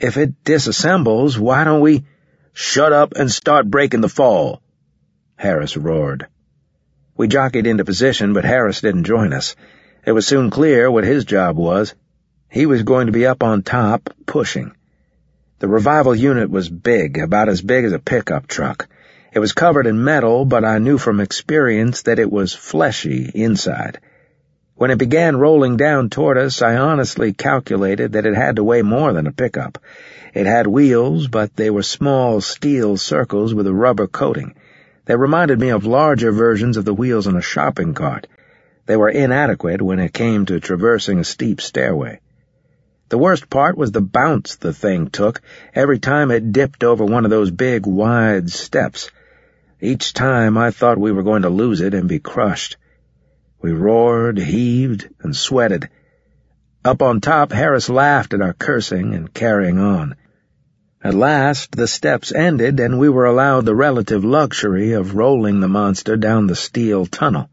If it disassembles, why don't we—" "Shut up and start breaking the fall," Harris roared. We jockeyed into position, but Harris didn't join us. It was soon clear what his job was. He was going to be up on top, pushing. The revival unit was big, about as big as a pickup truck. It was covered in metal, but I knew from experience that it was fleshy inside. When it began rolling down toward us, I honestly calculated that it had to weigh more than a pickup. It had wheels, but they were small steel circles with a rubber coating. They reminded me of larger versions of the wheels on a shopping cart. They were inadequate when it came to traversing a steep stairway. The worst part was the bounce the thing took every time it dipped over one of those big, wide steps. Each time I thought we were going to lose it and be crushed. We roared, heaved, and sweated. Up on top, Harris laughed at our cursing and carrying on. At last, the steps ended, and we were allowed the relative luxury of rolling the monster down the steel tunnel.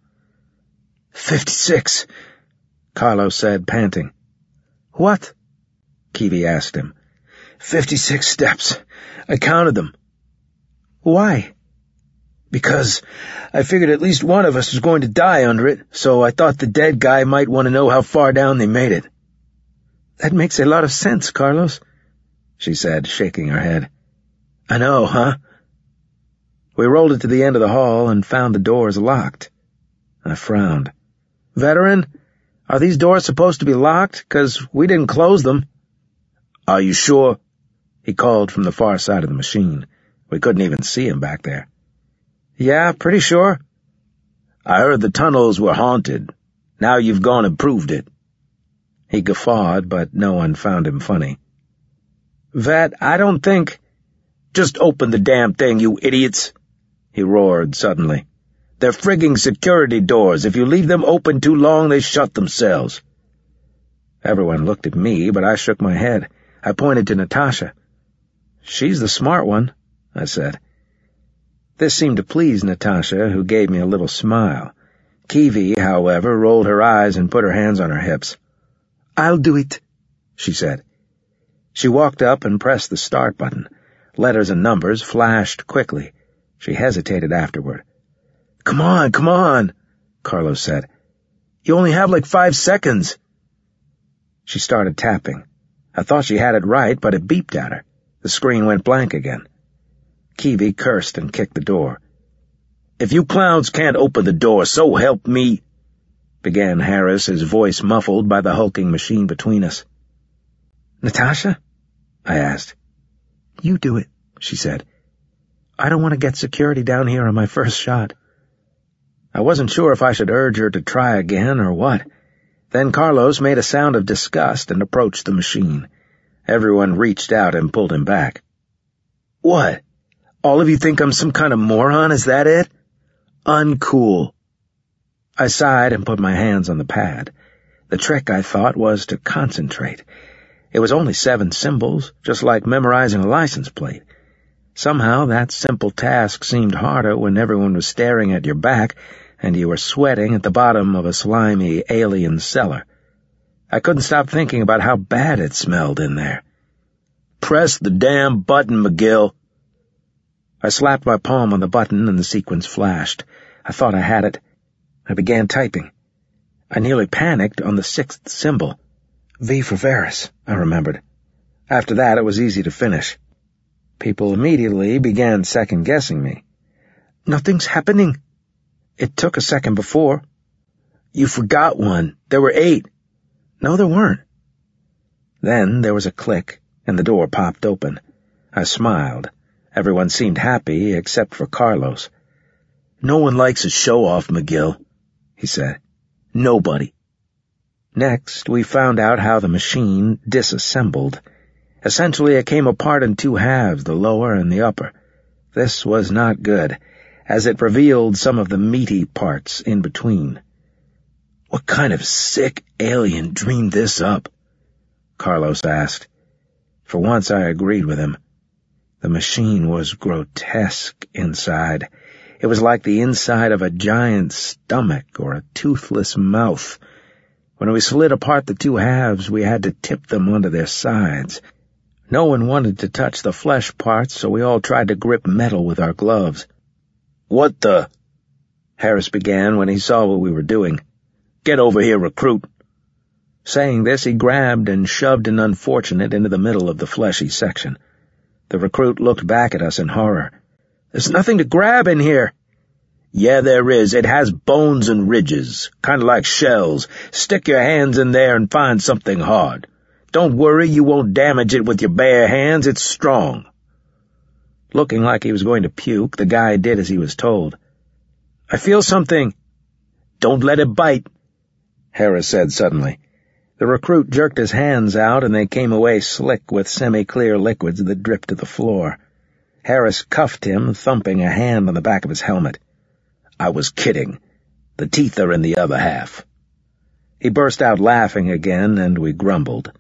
56, Carlos said, panting. "What?" Keevy asked him. 56 steps. I counted them. "Why?" "Because I figured at least one of us was going to die under it, so I thought the dead guy might want to know how far down they made it." "That makes a lot of sense, Carlos," she said, shaking her head. "I know, huh?" We rolled it to the end of the hall and found the doors locked. I frowned. "Veteran, are these doors supposed to be locked? 'Cause we didn't close them." "Are you sure?" he called from the far side of the machine. We couldn't even see him back there. "Yeah, pretty sure." "I heard the tunnels were haunted. Now you've gone and proved it." He guffawed, but no one found him funny. "Vet, I don't think—" "Just open the damn thing, you idiots!" he roared suddenly. "They're frigging security doors. If you leave them open too long, they shut themselves." Everyone looked at me, but I shook my head. I pointed to Natasha. "She's the smart one," I said. This seemed to please Natasha, who gave me a little smile. Keevy, however, rolled her eyes and put her hands on her hips. "I'll do it," she said. She walked up and pressed the start button. Letters and numbers flashed quickly. She hesitated afterward. Come on, Carlos said. "You only have like 5 seconds." She started tapping. I thought she had it right, but it beeped at her. The screen went blank again. Keevy cursed and kicked the door. "If you clowns can't open the door, so help me," began Harris, his voice muffled by the hulking machine between us. "Natasha?" I asked. "You do it," she said. "I don't want to get security down here on my first shot." I wasn't sure if I should urge her to try again or what. Then Carlos made a sound of disgust and approached the machine. Everyone reached out and pulled him back. "What? All of you think I'm some kind of moron, is that it? Uncool." I sighed and put my hands on the pad. The trick, I thought, was to concentrate. It was only 7 symbols, just like memorizing a license plate. Somehow that simple task seemed harder when everyone was staring at your back and you were sweating at the bottom of a slimy alien cellar. I couldn't stop thinking about how bad it smelled in there. "Press the damn button, McGill." I slapped my palm on the button and the sequence flashed. I thought I had it. I began typing. I nearly panicked on the 6th symbol. V for Varys, I remembered. After that, it was easy to finish. People immediately began second-guessing me. "Nothing's happening." "It took a second before." "You forgot one. There were 8. "No, there weren't." Then there was a click, and the door popped open. I smiled. Everyone seemed happy, except for Carlos. "No one likes a show-off, McGill," he said. "Nobody." Next, we found out how the machine disassembled. Essentially, it came apart in 2 halves, the lower and the upper. This was not good, as it revealed some of the meaty parts in between. "What kind of sick alien dreamed this up?" Carlos asked. For once I agreed with him. The machine was grotesque inside. It was like the inside of a giant stomach or a toothless mouth. When we slid apart the 2 halves, we had to tip them onto their sides. No one wanted to touch the flesh parts, so we all tried to grip metal with our gloves. "What the—" Harris began when he saw what we were doing. "Get over here, recruit." Saying this, he grabbed and shoved an unfortunate into the middle of the fleshy section. The recruit looked back at us in horror. "There's nothing to grab in here." "Yeah, there is. It has bones and ridges, kind of like shells. Stick your hands in there and find something hard. Don't worry, you won't damage it with your bare hands. It's strong." Looking like he was going to puke, the guy did as he was told. "I feel something." "Don't let it bite," Harris said suddenly. The recruit jerked his hands out, and they came away slick with semi-clear liquids that dripped to the floor. Harris cuffed him, thumping a hand on the back of his helmet. "I was kidding. The teeth are in the other half." He burst out laughing again, and we grumbled.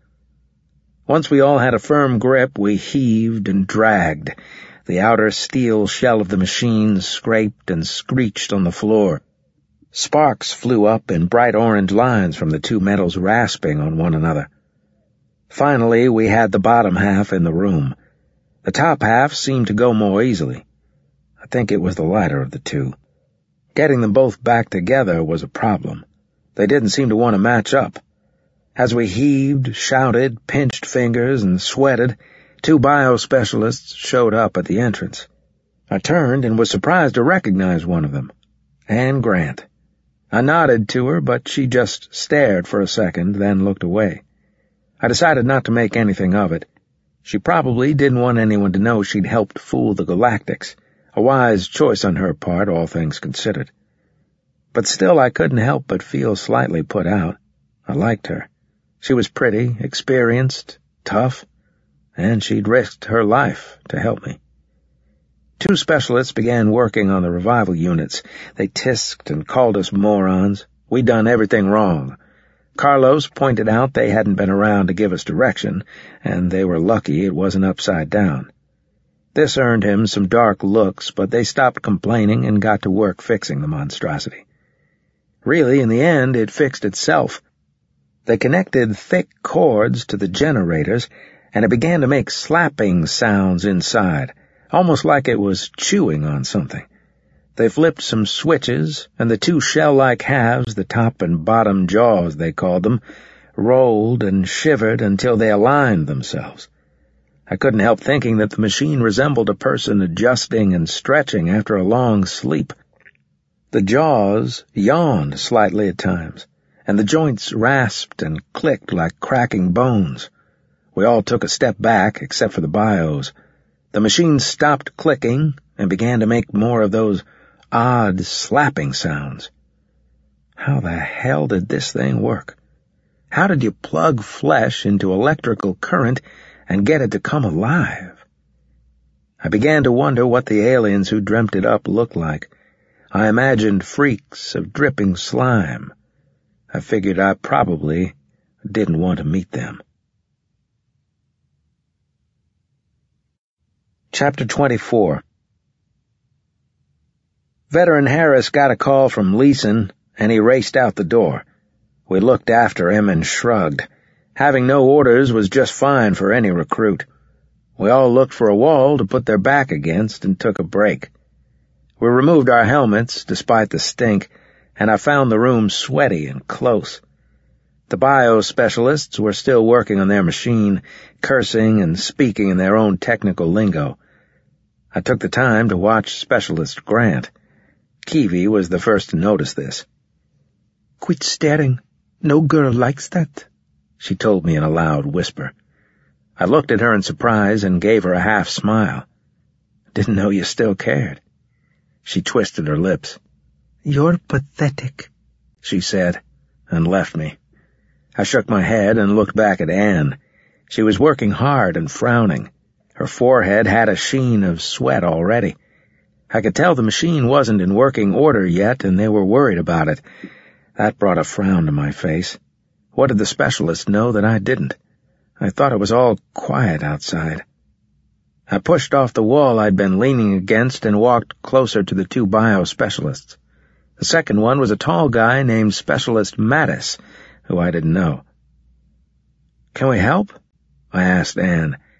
Once we all had a firm grip, we heaved and dragged. The outer steel shell of the machine scraped and screeched on the floor. Sparks flew up in bright orange lines from the two metals rasping on one another. Finally, we had the bottom half in the room. The top half seemed to go more easily. I think it was the lighter of the two. Getting them both back together was a problem. They didn't seem to want to match up. As we heaved, shouted, pinched fingers, and sweated, two biospecialists showed up at the entrance. I turned and was surprised to recognize one of them, Anne Grant. I nodded to her, but she just stared for a second, then looked away. I decided not to make anything of it. She probably didn't want anyone to know she'd helped fool the Galactics, a wise choice on her part, all things considered. But still I couldn't help but feel slightly put out. I liked her. She was pretty, experienced, tough, and she'd risked her life to help me. Two specialists began working on the revival units. They tisked and called us morons. We'd done everything wrong. Carlos pointed out they hadn't been around to give us direction, and they were lucky it wasn't upside down. This earned him some dark looks, but they stopped complaining and got to work fixing the monstrosity. Really, in the end, it fixed itself. They connected thick cords to the generators, and it began to make slapping sounds inside, almost like it was chewing on something. They flipped some switches, and the two shell-like halves, the top and bottom jaws they called them, rolled and shivered until they aligned themselves. I couldn't help thinking that the machine resembled a person adjusting and stretching after a long sleep. The jaws yawned slightly at times, and the joints rasped and clicked like cracking bones. We all took a step back, except for the bios. The machine stopped clicking and began to make more of those odd slapping sounds. How the hell did this thing work? How did you plug flesh into electrical current and get it to come alive? I began to wonder what the aliens who dreamt it up looked like. I imagined freaks of dripping slime. I figured I probably didn't want to meet them. Chapter 24. Veteran Harris got a call from Leeson, and he raced out the door. We looked after him and shrugged. Having no orders was just fine for any recruit. We all looked for a wall to put their back against and took a break. We removed our helmets, despite the stink, and I found the room sweaty and close. The biospecialists were still working on their machine, cursing and speaking in their own technical lingo. I took the time to watch Specialist Grant. Kiwi was the first to notice this. "Quit staring. No girl likes that," she told me in a loud whisper. I looked at her in surprise and gave her a half smile. "Didn't know you still cared." She twisted her lips. "You're pathetic," she said, and left me. I shook my head and looked back at Anne. She was working hard and frowning. Her forehead had a sheen of sweat already. I could tell the machine wasn't in working order yet, and they were worried about it. That brought a frown to my face. What did the specialist know that I didn't? I thought it was all quiet outside. I pushed off the wall I'd been leaning against and walked closer to the two biospecialists. The second one was a tall guy named Specialist Mattis, who I didn't know. "Can we help?" I asked Anne.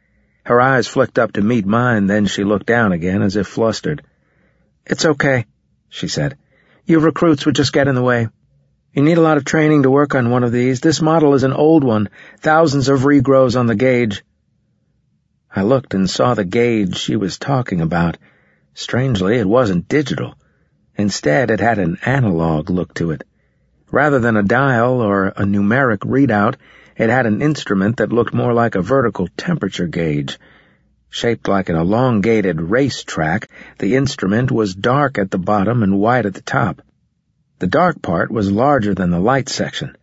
Her eyes flicked up to meet mine, then she looked down again as if flustered. "It's okay," she said. "You recruits would just get in the way. You need a lot of training to work on one of these. This model is an old one, thousands of regrows on the gauge." I looked and saw the gauge she was talking about. Strangely, it wasn't digital. Instead, it had an analog look to it. Rather than a dial or a numeric readout, it had an instrument that looked more like a vertical temperature gauge. Shaped like an elongated racetrack, the instrument was dark at the bottom and white at the top. The dark part was larger than the light section.